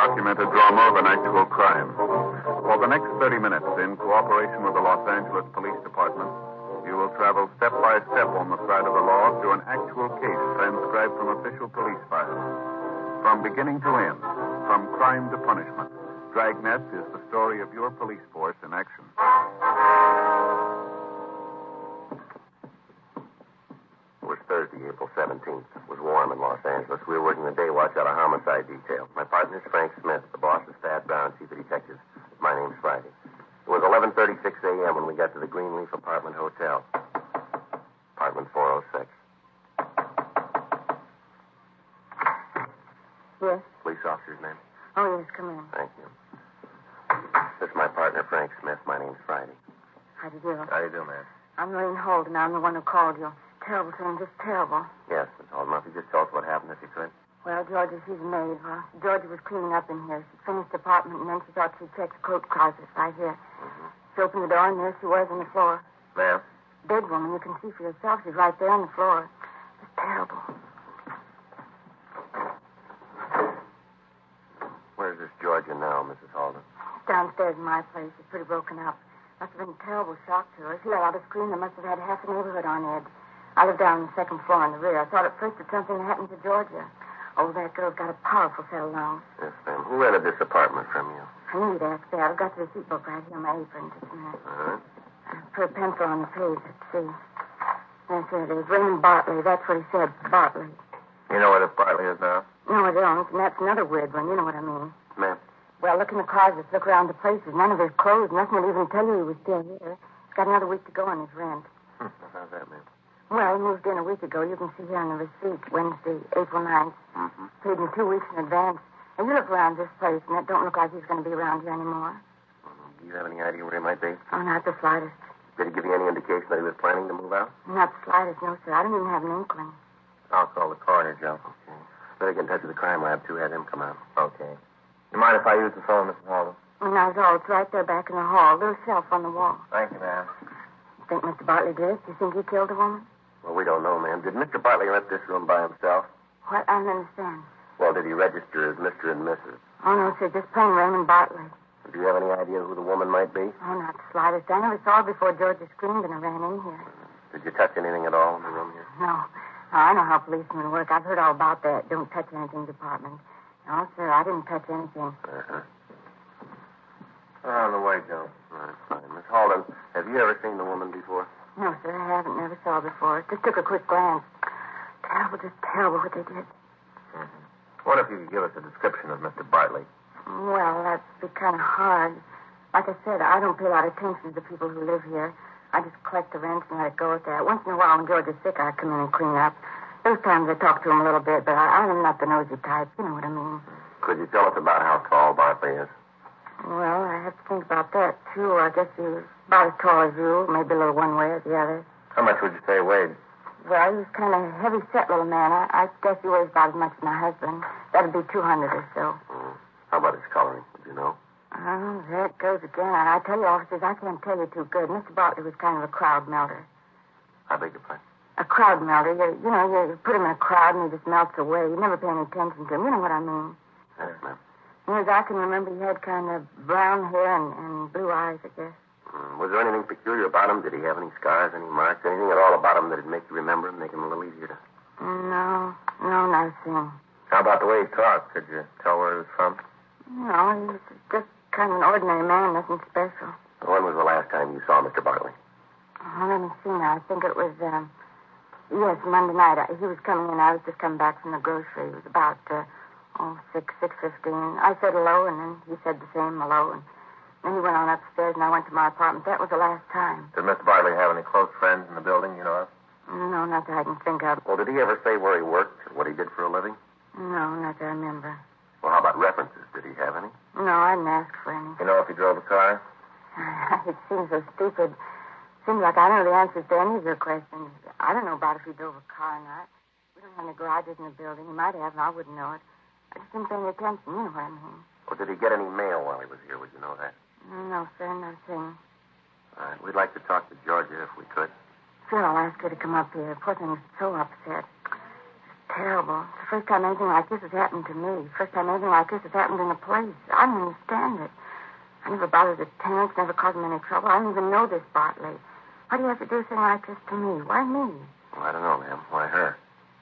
documented drama of an actual crime. For the next 30 minutes, in cooperation with the Los Angeles Police Department, you will travel step by step on the side of the law through an actual case transcribed from official police files. From beginning to end, from crime to punishment, Dragnet is the story of your police force in action. It was Thursday, April 17th. It was warm in Los Angeles. We were working the day watch out of homicide detail. My partner's Frank Smith. The boss is Thad Brown, chief of detectives. My name's Friday. It was 11:36 a.m. when we got to the Greenleaf Apartment Hotel. Apartment 406. Yes? Police officer's name? Oh, yes, come in. Thank you. This is my partner, Frank Smith. My name's Friday. How do you do? How do you do, man? I'm Lorraine Holden. I'm the one who called you. Terrible thing, just terrible. Yes, Miss Holden. If you just tell us what happened, if you could. Well, Georgia, she's a maid. Well, Georgia was cleaning up in here. She finished the apartment, and then she thought she'd check the coat closet right here. Mm-hmm. She opened the door, and there she was on the floor. Ma'am? Dead woman. You can see for yourself. She's right there on the floor. It's terrible. Where's this Georgia now, Mrs. Holden? She's downstairs in my place. She's pretty broken up. Must have been a terrible shock to her. She let out a scream that must have had half the neighborhood on edge. I live down on the second floor in the rear. I thought at first that something had happened to Georgia. Oh, that girl's got a powerful set of lungs. Yes, ma'am. Who rented this apartment from you? I knew you'd ask that. I've got the receipt book right here on my apron. Just a minute. All right. Put a pencil on the page. Let's see. Yes, there it is. Raymond Bartley. That's what he said. Bartley. You know where the Bartley is now? No, I don't. And that's another weird one. You know what I mean. Ma'am? Well, look in the closets. Look around the places. None of his clothes. Nothing would even tell you he was still here. He's got another week to go on his rent. How's that, ma'am? Well, he moved in a week ago. You can see here on the receipt, Wednesday, April 9th. Mm-hmm. Paid him 2 weeks in advance. And you look around this place, and it don't look like he's going to be around here anymore. Do you have any idea where he might be? Oh, not the slightest. Did he give you any indication that he was planning to move out? Not the slightest, no, sir. I don't even have an inkling. I'll call the coroner, Joe. Okay. Better get in touch with the crime lab, too. Have him come out. Okay. You mind if I use the phone, Mrs. Holden? Not at all. It's right there back in the hall. Little shelf on the wall. Thank you, ma'am. Think Mr. Bartley did it? Do you think he killed the woman? Well, we don't know, ma'am. Did Mr. Bartley rent this room by himself? What? I don't understand. Well, did he register as Mr. and Mrs.? Oh, no, sir. Just plain Raymond Bartley. Do you have any idea who the woman might be? Oh, not the slightest. I never saw her before Georgia screamed and I ran in here. Did you touch anything at all in the room here? No. I know how policemen work. I've heard all about that. Don't touch anything department. No, sir, I didn't touch anything. Uh-huh. On the way, Joe. All right, fine. Miss Holden, have you ever seen the woman before? No, sir, I haven't. Never saw her before. Just took a quick glance. Terrible, just terrible what they did. Mm-hmm. What if you could give us a description of Mr. Bartley? Well, that'd be kind of hard. Like I said, I don't pay a lot of attention to the people who live here. I just collect the rent and let it go at that. Once in a while, when George is sick, I come in and clean up. Those times I talk to him a little bit, but I'm not the nosy type. You know what I mean. Could you tell us about how tall Bartley is? Well, I have to think about that, too. I guess he's about as tall as you, maybe a little one way or the other. How much would you say he weighed? Well, he's kind of a heavy-set little man. I guess he weighs about as much as my husband. That'd be 200 or so. How about his coloring? Would you know? Oh, there it goes again. I tell you, officers, I can't tell you too good. Mr. Bartley was kind of a crowd melter. I beg your pardon? A crowd melter. You put him in a crowd and he just melts away. You never pay any attention to him. You know what I mean? Yes, ma'am. As I can remember, he had kind of brown hair and blue eyes, I guess. Was there anything peculiar about him? Did he have any scars, any marks, anything at all about him that'd make you remember him, make him a little easier to... No, not a thing. How about the way he talked? Could you tell where he was from? No, he was just kind of an ordinary man, nothing special. When was the last time you saw Mr. Bartley? Oh, let me see now. I think it was, yes, Monday night. He was coming in. I was just coming back from the grocery. It was about, 6:15. I said hello, and then he said the same hello, and then he went on upstairs, and I went to my apartment. That was the last time. Did Mr. Bartley have any close friends in the building, you know of? No, not that I can think of. Well, did he ever say where he worked or what he did for a living? No, not that I remember. Well, how about references? Did he have any? No, I didn't ask for any. You know if he drove a car? It seems so stupid. Seems like I don't know the answers to any of your questions. I don't know about if he drove a car or not. We don't have any garages in the building. He might have, and I wouldn't know it. I just didn't pay any attention. You know what I mean. Well, did he get any mail while he was here? Would you know that? No, sir, not a thing. All right. We'd like to talk to Georgia if we could. Sure, I'll ask her to come up here. Poor thing's so upset. It's terrible. It's the first time anything like this has happened to me. First time anything like this has happened in a place. I don't understand it. I never bothered the tenants, never caused them any trouble. I don't even know this Bartley. Why do you have to do a thing like this to me? Why me? Well, I don't know, ma'am. Why her?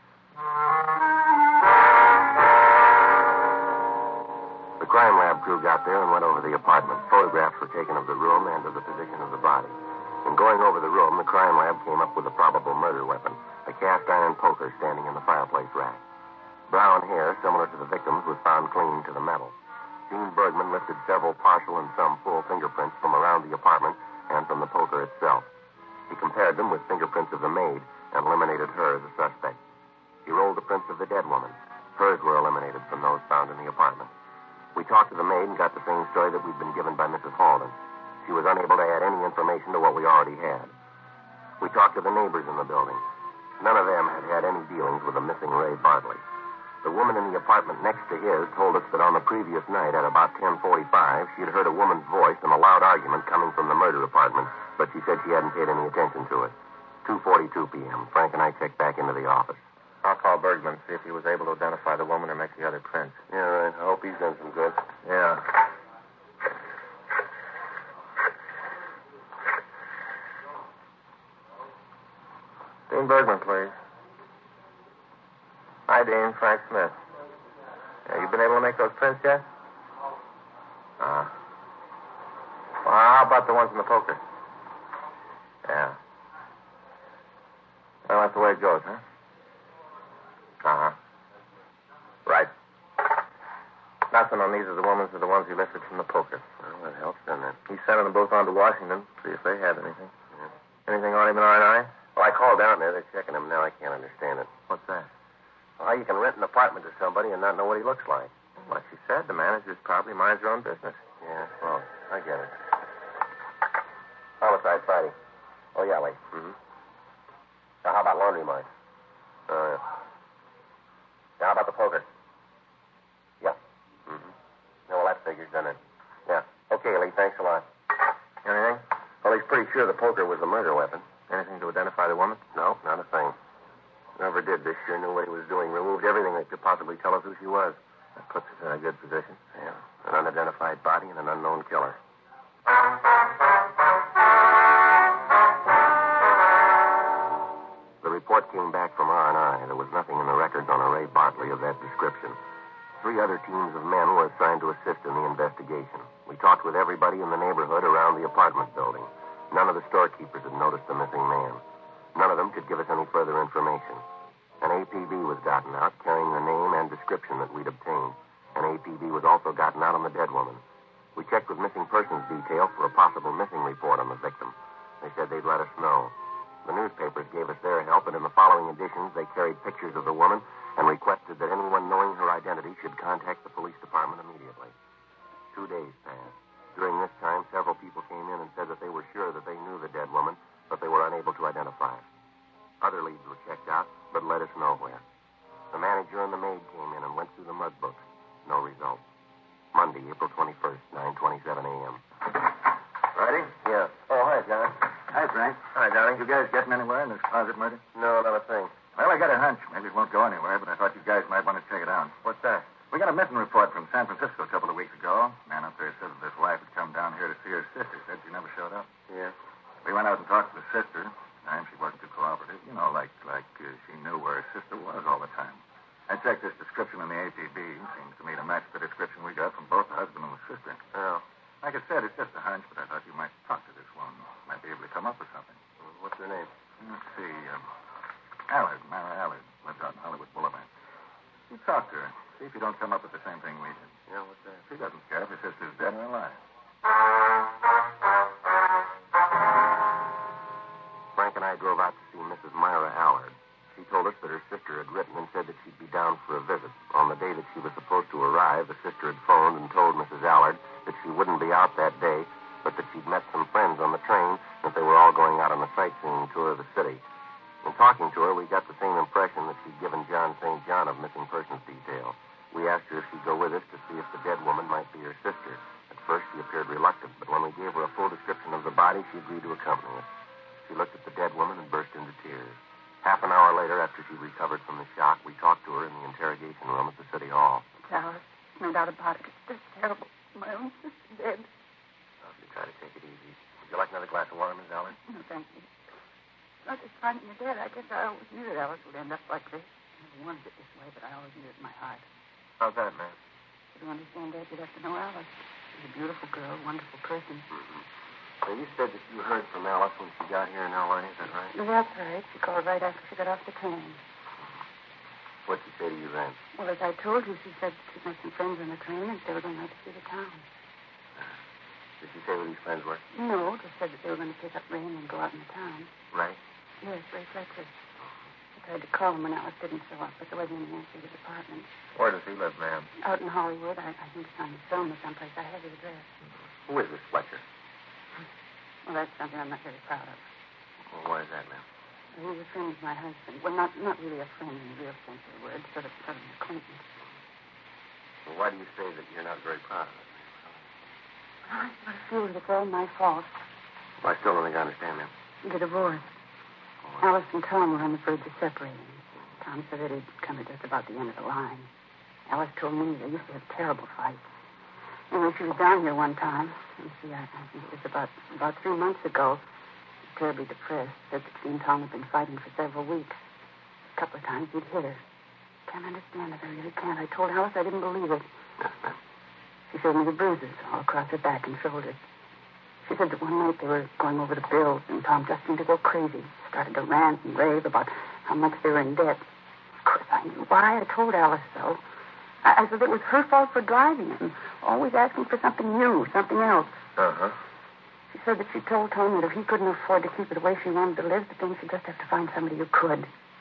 The crime lab crew got there and went over the apartment. Photographs were taken of the room and of the position of the body. In going over the room, the crime lab came up with a probable murder weapon, a cast-iron poker standing in the fireplace rack. Brown hair, similar to the victim's, was found clinging to the metal. Gene Bergman lifted several partial and some full fingerprints from around the apartment and from the poker itself. He compared them with fingerprints of the maid and eliminated her as a suspect. He rolled the prints of the dead woman. Hers were eliminated from those found in the apartment. We talked to the maid and got the same story that we'd been given by Mrs. Halden. She was unable to add any information to what we already had. We talked to the neighbors in the building. None of them had had any dealings with the missing Ray Bartley. The woman in the apartment next to his told us that on the previous night at about 10:45, she had heard a woman's voice and a loud argument coming from the murder apartment, but she said she hadn't paid any attention to it. 2:42 p.m. Frank and I checked back into the office. I'll call Bergman, see if he was able to identify the woman or make the other prints. Yeah, right. I hope he's done some good. Yeah. Dean Bergman, please. Hi, Dean. Frank Smith. Yeah, you been able to make those prints yet? Well, how about the ones in the poker? Yeah. Well, that's the way it goes, huh? Uh-huh. Right. Nothing on these of the women's are the ones he lifted from the poker. Well, that helps, doesn't it? He's sending them both on to Washington, see if they have anything. Yeah. Anything on him in R&I? Well, I called down there. They're checking him now. I can't understand it. What's that? Well, you can rent an apartment to somebody and not know what he looks like. Like she said, the manager's probably minds her own business. Yeah, well, I get it. Homicide Friday. Oh, yeah, wait. Mm-hmm. Now, how about laundry mine? Yeah. Now, how about the poker? Yeah. Mm-hmm. No, well, that figures, doesn't it? Yeah. Okay, Lee, thanks a lot. Anything? Well, he's pretty sure the poker was the murder weapon. Anything to identify the woman? No, not a thing. Whoever did this sure knew what he was doing. Removed everything that could possibly tell us who she was. That puts us in a good position. Yeah. An unidentified body and an unknown killer. The report came back from R&I. There was nothing in the records on a Ray Bartley of that description. 3 other teams of men were assigned to assist in the investigation. We talked with everybody in the neighborhood around the apartment building. None of the storekeepers had noticed the missing man. None of them could give us any further information. An APB was gotten out, carrying the name and description that we'd obtained. An APB was also gotten out on the dead woman. We checked with missing persons detail for a possible missing report on the victim. They said they'd let us know. The newspapers gave us their help, and in the following editions, they carried pictures of the woman and requested that anyone knowing her identity should contact the police department immediately. 2 days passed. During this time, several people came in and said that they were sure that they knew the dead woman, but they were unable to identify her. Other leads were checked out, but led us nowhere. The manager and the maid came in and went through the mud books. No result. Monday, April 21st, 9:27 a.m. Ready? Yeah. Oh, hi, John. Hi, Frank. Hi, darling. You guys getting anywhere in this closet murder? No, not a thing. Well, I got a hunch. Maybe it won't go anywhere, but I thought you guys might want to check it out. What's that? We got a missing report from San Francisco a couple of weeks ago. Man up there said that his wife had come down here to see her sister. Said she never showed up. Yeah. We went out and talked to the sister. She wasn't too cooperative. You know, like she knew where her sister was all the time. I checked this description in the APB. Seems to me to match the description we got from both the husband and the sister. Oh. Like I said, it's just a hunch, but I thought you might talk to this one. Might be able to come up with something. What's her name? Let's see. Allard, Mara Allard. Lives out in Hollywood Boulevard. You talk to her. See if you don't come up with the same thing we did. Yeah, what's that? She doesn't care if her sister's dead or alive. Frank and I drove out to see Mrs. Myra Allard. She told us that her sister had written and said that she'd be down for a visit. On the day that she was supposed to arrive, the sister had phoned and told Mrs. Allard that she wouldn't be out that day, but that she'd met some friends on the train, that they were all going out on a sightseeing tour of the city. In talking to her, we got the same impression that she'd given John St. John of missing persons detail. We asked her if she'd go with us to see if the dead woman might be her sister. At first, she appeared reluctant, but when we gave her a full description of the body, she agreed to accompany us. She looked at the dead woman and burst into tears. Half an hour later, after she recovered from the shock, we talked to her in the interrogation room at the city hall. Alice, no doubt about it. It's just terrible. My own sister dead. Well, if you try to take it easy. Would you like another glass of water, Miss Allard? No, thank you. Not just finding you dead. I guess I always knew that Alice would end up like this. I never wanted it this way, but I always knew it in my heart. How's that, ma'am? To understand that, you'd have to know Alice. She's a beautiful girl, wonderful person. Mm-hmm. So you said that you heard from Alice when she got here in L.A., is that right? That's right. She called right after she got off the train. What'd she say to you then? Well, as I told you, she said she'd make some friends on the train and they were going out to see the town. Did she say who these friends were? No, just said that they were going to pick up Ray and go out in the town. Ray? Yes, Ray Fletcher. I tried to call him when Alice didn't show up, but there wasn't any answer to his apartment. Where does he live, ma'am? Out in Hollywood. I think it's on his phone or someplace. I have his address. Who is this Fletcher? Well, that's something I'm not very proud of. Well, why is that, ma'am? He was a friend of my husband. Well, not really a friend in the real sense of the word, sort of an acquaintance. Well, why do you say that you're not very proud of it? I sort of feel that it's all my fault. Well, I still don't think I understand, ma'am. The divorce. Alice and Tom were on the verge of separating. Tom said that he'd come to just about the end of the line. Alice told me they used to have terrible fights. Anyway, she was down here one time. You see, I think it was about 3 months ago. Terribly depressed. Said that she and Tom had been fighting for several weeks. A couple of times he'd hit her. Can't understand it. I really can't. I told Alice I didn't believe it. Yes, ma'am. She showed me the bruises all across her back and shoulders. She said that one night they were going over the bills, and Tom just seemed to go crazy. Started to rant and rave about how much they were in debt. Of course, I knew why. I told Alice so. I said it was her fault for driving him, always asking for something new, something else. Uh-huh. She said that she told Tom that if he couldn't afford to keep it the way she wanted to live, then she'd just have to find somebody who could.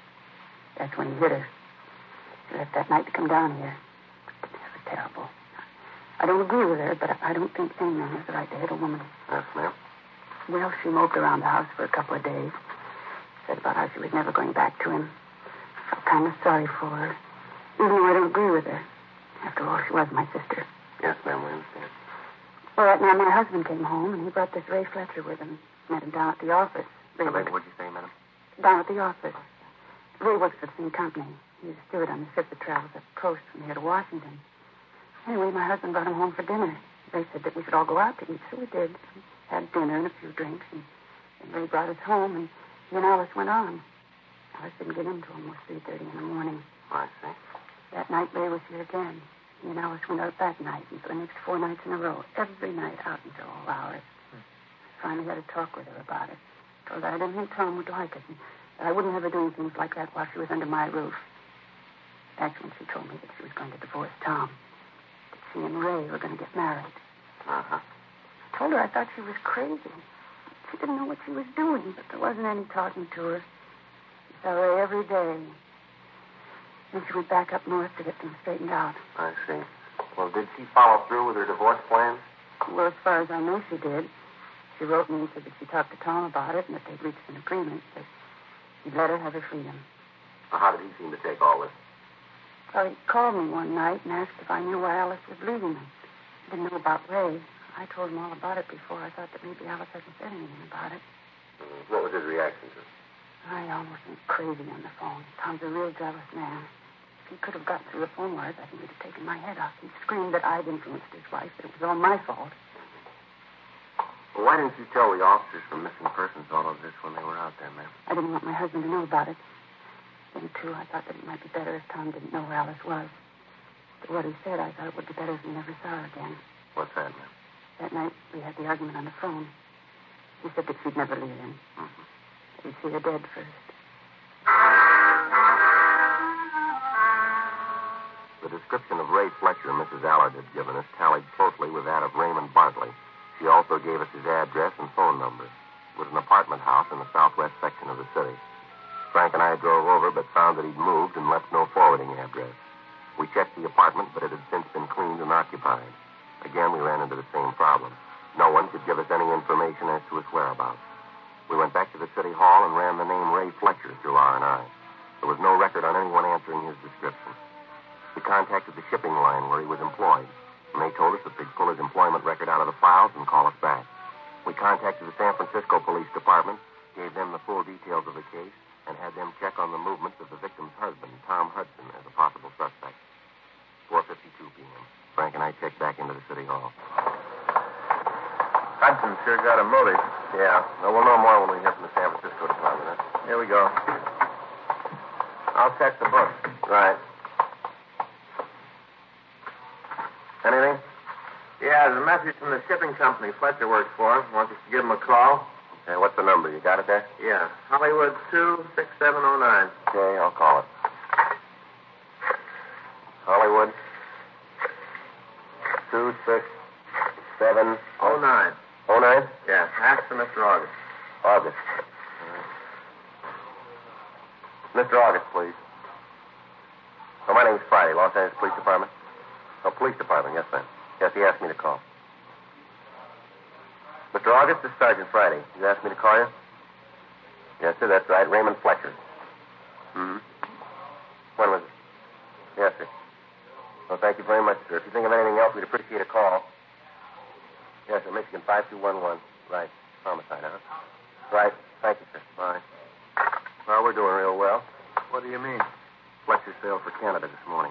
That's when he hit her. She left that night to come down here. It was terrible. I don't agree with her, but I don't think any man has the right to hit a woman. Yes, ma'am. Well, she moped around the house for a couple of days. Said about how she was never going back to him. I felt kind of sorry for her, even though I don't agree with her. After all, she was my sister. Yes, ma'am, we understand. Well, that night my husband came home, and he brought this Ray Fletcher with him. Met him down at the office. What'd you say, madam? Down at the office. Ray works for the same company. He's a steward on the ship that travels up the coast from here to Washington. Anyway, my husband brought him home for dinner. Ray said that we should all go out to eat, so we did. We had dinner and a few drinks, and Ray brought us home, and he and Alice went on. Alice didn't get in until almost 3:30 in the morning. I see. That night, Ray was here again. He and Alice went out that night, and for the next 4 nights in a row, every night out until all hours. I finally had a talk with her about it. Told her I didn't think Tom would like it, and that I wouldn't have her doing things like that while she was under my roof. That's when she told me that she was going to divorce Tom. That she and Ray were going to get married. Uh-huh. I told her I thought she was crazy. She didn't know what she was doing, but there wasn't any talking to her. She saw Ray every day. Then she went back up north to get things straightened out. I see. Well, did she follow through with her divorce plans? Well, as far as I know, she did. She wrote me and said that she talked to Tom about it and that they'd reached an agreement that he'd let her have her freedom. Well, how did he seem to take all this? Well, he called me one night and asked if I knew why Alice was leaving me. He didn't know about Ray. I told him all about it before. I thought that maybe Alice hadn't said anything about it. What was his reaction to it? I almost went crazy on the phone. Tom's a real jealous man. If he could have got through the phone wires, I think he'd have taken my head off. He screamed that I'd influenced his wife, that it was all my fault. Well, why didn't you tell the officers from Missing Persons all of this when they were out there, ma'am? I didn't want my husband to know about it. Then, too, I thought that it might be better if Tom didn't know where Alice was. But what he said, I thought it would be better if we never saw her again. What's that, ma'am? That night, we had the argument on the phone. He said that she'd never leave him. Mm-hmm. He'd see her dead first. The description of Ray Fletcher Mrs. Allard had given us tallied closely with that of Raymond Bartley. She also gave us his address and phone number. It was an apartment house in the southwest section of the city. Frank and I drove over, but found that he'd moved and left no forwarding address. We checked the apartment, but it had since been cleaned and occupied. Again, we ran into the same problem. No one could give us any information as to his whereabouts. We went back to the city hall and ran the name Ray Fletcher through R&I. There was no record on anyone answering his description. We contacted the shipping line where he was employed, and they told us that they'd pull his employment record out of the files and call us back. We contacted the San Francisco Police Department, gave them the full details of the case, and and had them check on the movements of the victim's husband, Tom Hudson, as a possible suspect. 4:52 p.m. Frank and I checked back into the city hall. Hudson sure got a motive. Yeah, well, we'll know more when we hear from the San Francisco department, huh? Here we go. I'll check the book. Right. Anything? Yeah, there's a message from the shipping company Fletcher works for. Wants us to give him a call. Okay, what's the number? You got it there? Yeah, Hollywood 26709. Okay, I'll call it. Hollywood 26709. 09? Yeah, ask for Mr. August. August. Mr. August, please. Oh, my name's Friday, Los Angeles Police Department. Oh, Police Department, yes, ma'am. Yes, he asked me to call. Mr. August, this is Sergeant Friday. You asked me to call you? Yes, sir, that's right. Raymond Fletcher. Mm-hmm. When was it? Yes, sir. Well, thank you very much, sir. If you think of anything else, we'd appreciate a call. Yes, sir, Michigan 5211. Right. Homicide, huh? Right. Thank you, sir. Bye. Well, we're doing real well. What do you mean? Fletcher sailed for Canada this morning.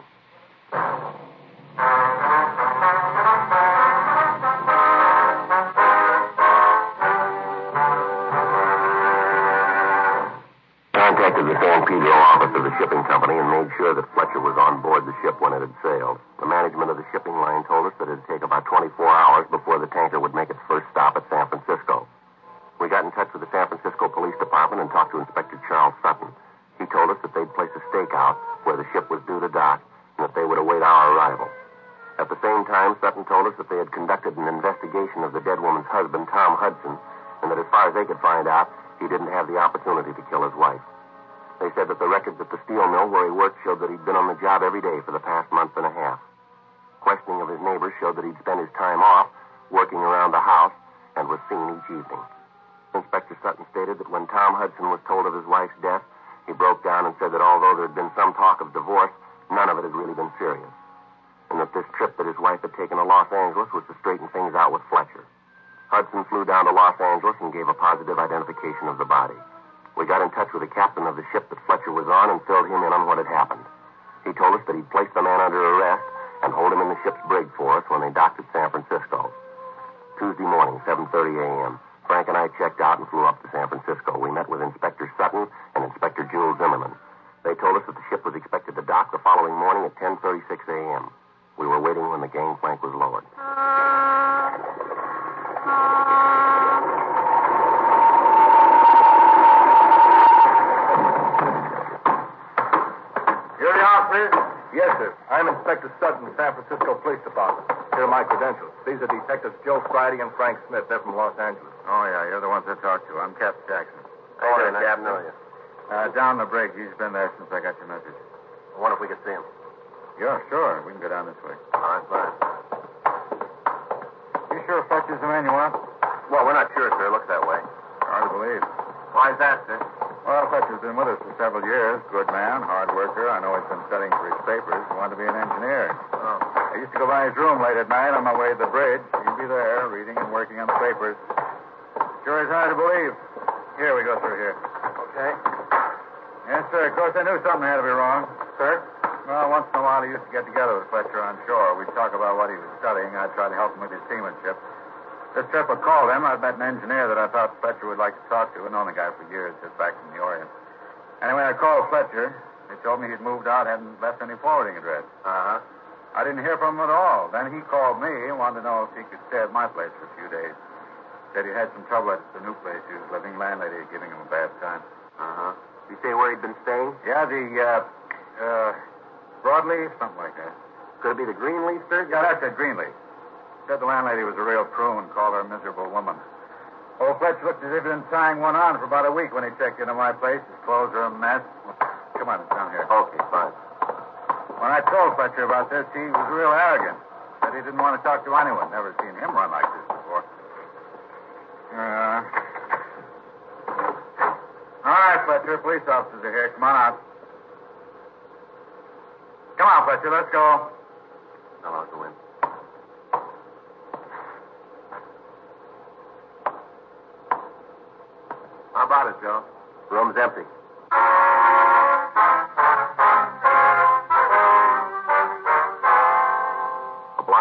Contacted the San Pedro office of the shipping company and made sure that Fletcher was on board the ship when it had sailed. The management of the shipping line told us that it would take about 24 hours before the tanker would make its first stop at San Francisco. We got in touch with the San Francisco Police Department and talked to Inspector Charles Sutton. He told us that they'd place a stakeout where the ship was due to dock and that they would await our arrival. At the same time, Sutton told us that they had conducted an investigation of the dead woman's husband, Tom Hudson, and that as far as they could find out, he didn't have the opportunity to kill his wife. They said that the records at the steel mill where he worked showed that he'd been on the job every day for the past month and a half. Questioning of his neighbors showed that he'd spent his time off working around the house and was seen each evening. Inspector Sutton stated that when Tom Hudson was told of his wife's death, he broke down and said that although there had been some talk of divorce, none of it had really been serious. And that this trip that his wife had taken to Los Angeles was to straighten things out with Fletcher. Hudson flew down to Los Angeles and gave a positive identification of the body. We got in touch with the captain of the ship that Fletcher was on and filled him in on what had happened. He told us that he'd placed the man under arrest and hold him in the ship's brig for us when they docked at San Francisco. Tuesday morning, 7:30 a.m., Frank and I checked out and flew up to San Francisco. We met with Inspector Sutton and Inspector Jules Zimmerman. They told us that the ship was expected to dock the following morning at 10:36 a.m. We were waiting when the gangplank was lowered. You're the officer? Yes, sir. I'm Inspector Sutton, San Francisco Police Department. Here are my credentials. These are Detectives Joe Friday and Frank Smith. They're from Los Angeles. Oh, yeah, you're the ones I talked to. I'm Captain Jackson. Hey, nice to know you. Down the brig. He's been there since I got your message. I wonder if we could see him. Yeah, sure. We can go down this way. All right, fine. You sure Fletcher's the man you want? Well, we're not sure, sir. It looks that way. Hard to believe. Why is that, sir? Well, Fletcher's been with us for several years. Good man, hard worker. I know he's been studying for his papers. He wanted to be an engineer. Oh. I used to go by his room late at night on my way to the bridge. He'd be there, reading and working on the papers. Sure is hard to believe. Here, we go through here. Okay. Yes, sir. Of course, I knew something had to be wrong. Sir? Well, once in a while, he used to get together with Fletcher on shore. We'd talk about what he was studying. I'd try to help him with his seamanship. This trip I called him, I'd met an engineer that I thought Fletcher would like to talk to. I'd known the guy for years, just back from the Orient. Anyway, I called Fletcher. He told me he'd moved out, hadn't left any forwarding address. Uh-huh. I didn't hear from him at all. Then he called me and wanted to know if he could stay at my place for a few days. Said he had some trouble at the new place he was living. Landlady giving him a bad time. Uh-huh. Did you say where he'd been staying? Yeah, the, Broadleaf, something like that. Could it be the Greenleaf, sir? Yeah, that's it, Greenleaf. Said the landlady was a real prune, called her a miserable woman. Old Fletcher looked as if he'd been tying one on for about a week when he checked into my place. His clothes are a mess. Come on, it's down here. Okay, fine. When I told Fletcher about this, he was real arrogant. Said he didn't want to talk to anyone. Never seen him run like this before. All right, Fletcher. Police officers are here. Come on out. Come on, Fletcher. Let's go. I'll go in. How about it, Joe? Room's empty.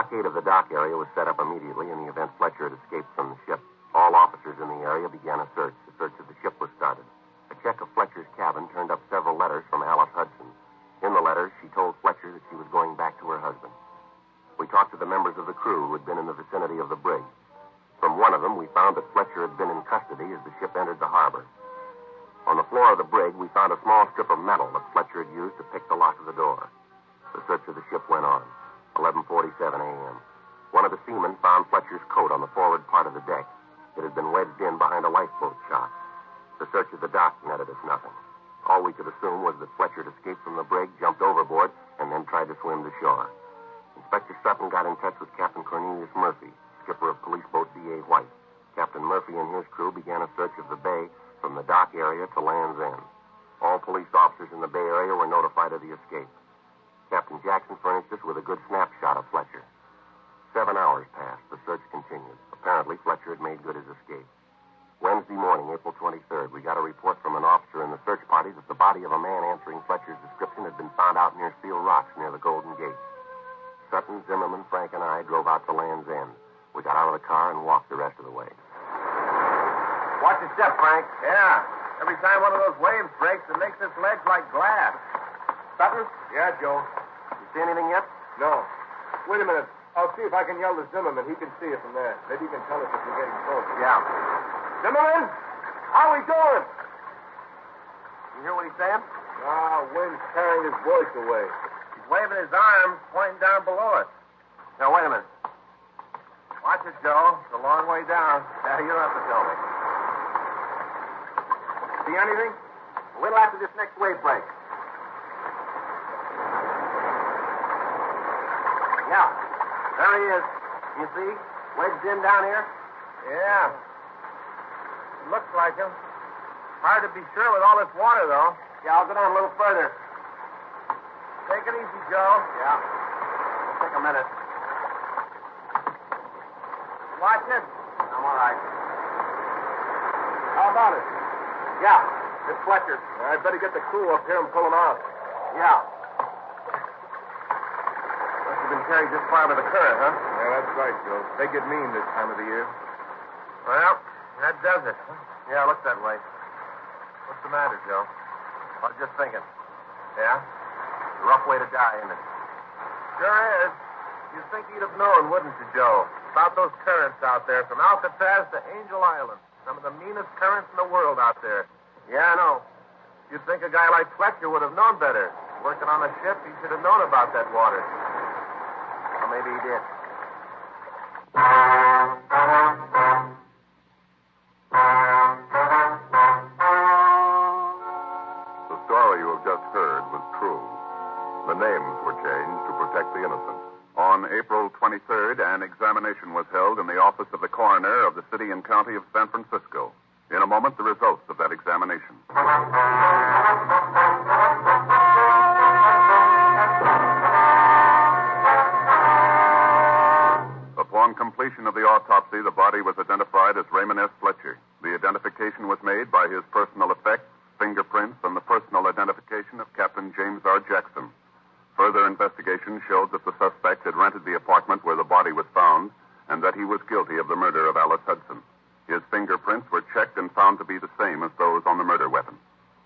blockade of the dock area was set up immediately in the event Fletcher had escaped from the ship. All officers in the area began a search. The search of the ship was started. A check of Fletcher's cabin turned up several letters from Alice Hudson. In the letters, she told Fletcher that she was going back to her husband. We talked to the members of the crew who had been in the vicinity of the brig. From one of them, we found that Fletcher had been in custody as the ship entered the harbor. On the floor of the brig, we found a small strip of metal that Fletcher had used to pick the lock of the door. The search of the ship went on. 11:47 a.m. One of the seamen found Fletcher's coat on the forward part of the deck. It had been wedged in behind a lifeboat shot. The search of the dock netted us nothing. All we could assume was that Fletcher had escaped from the brig, jumped overboard, and then tried to swim to shore. Inspector Sutton got in touch with Captain Cornelius Murphy, skipper of police boat D.A. White. Captain Murphy and his crew began a search of the bay from the dock area to Land's End. All police officers in the bay area were notified of the escape. Captain Jackson furnished us with a good snapshot of Fletcher. 7 hours passed. The search continued. Apparently, Fletcher had made good his escape. Wednesday morning, April 23rd, we got a report from an officer in the search party that the body of a man answering Fletcher's description had been found out near Steel Rocks near the Golden Gate. Sutton, Zimmerman, Frank, and I drove out to Land's End. We got out of the car and walked the rest of the way. Watch your step, Frank. Yeah. Every time one of those waves breaks, it makes this ledge like glass. Sutton? Yeah, Joe. You see anything yet? No. Wait a minute. I'll see if I can yell to Zimmerman. He can see it from there. Maybe he can tell us if we're getting closer. Yeah. Zimmerman! How we doing? You hear what he's saying? Wind's carrying his voice away. He's waving his arms, pointing down below us. Now, wait a minute. Watch it, Joe. It's a long way down. Yeah, you don't have to tell me. See anything? Wait till after this next wave breaks. Yeah. There he is. You see? Wedged in down here? Yeah. It looks like him. Hard to be sure with all this water, though. Yeah, I'll go down a little further. Take it easy, Joe. Yeah. It'll take a minute. Watch it. I'm all right. How about it? Yeah. It's Fletcher. I'd better get the crew up here and pull him out. Yeah. Must have been carried this far by the current, huh? Yeah, that's right, Joe. They get mean this time of the year. Well, that does it. Yeah, it looks that way. What's the matter, Joe? I was just thinking. Yeah? It's a rough way to die, isn't it? Sure is. You'd think you'd have known, wouldn't you, Joe? About those currents out there from Alcatraz to Angel Island. Some of the meanest currents in the world out there. Yeah, I know. You'd think a guy like Fletcher would have known better. Working on a ship, he should have known about that water. Well, maybe he did. The story you have just heard was true. The names were changed to protect the innocent. On April 23rd, an examination was held in the office of the coroner of the city and county of San Francisco. In a moment, the results of that examination. Upon completion of the autopsy, the body was identified as Raymond S. Fletcher. The identification was made by his personal effects, fingerprints, and the personal identification of Captain James R. Jackson. Further investigation showed that the suspect had rented the apartment where the body was found and that he was guilty of the murder of Alice Hudson. His fingerprints were checked and found to be the same as those on the murder weapon.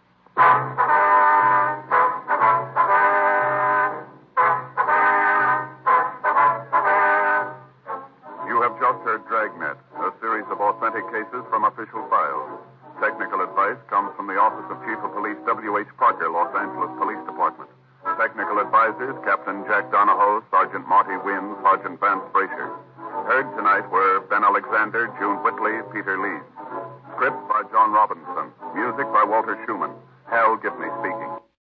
You have just heard Dragnet, a series of authentic cases from official files. Technical advice comes from the Office of Chief of Police W.H. Parker, Los Angeles Police Department. Technical advisors, Captain Jack Donahoe, Sergeant Marty Wynn, Sergeant Vance Brasher. Heard tonight were Ben Alexander, June Whitley, Peter Leeds. Script by John Robinson. Music by Walter Schumann. Hal Gibney speaking.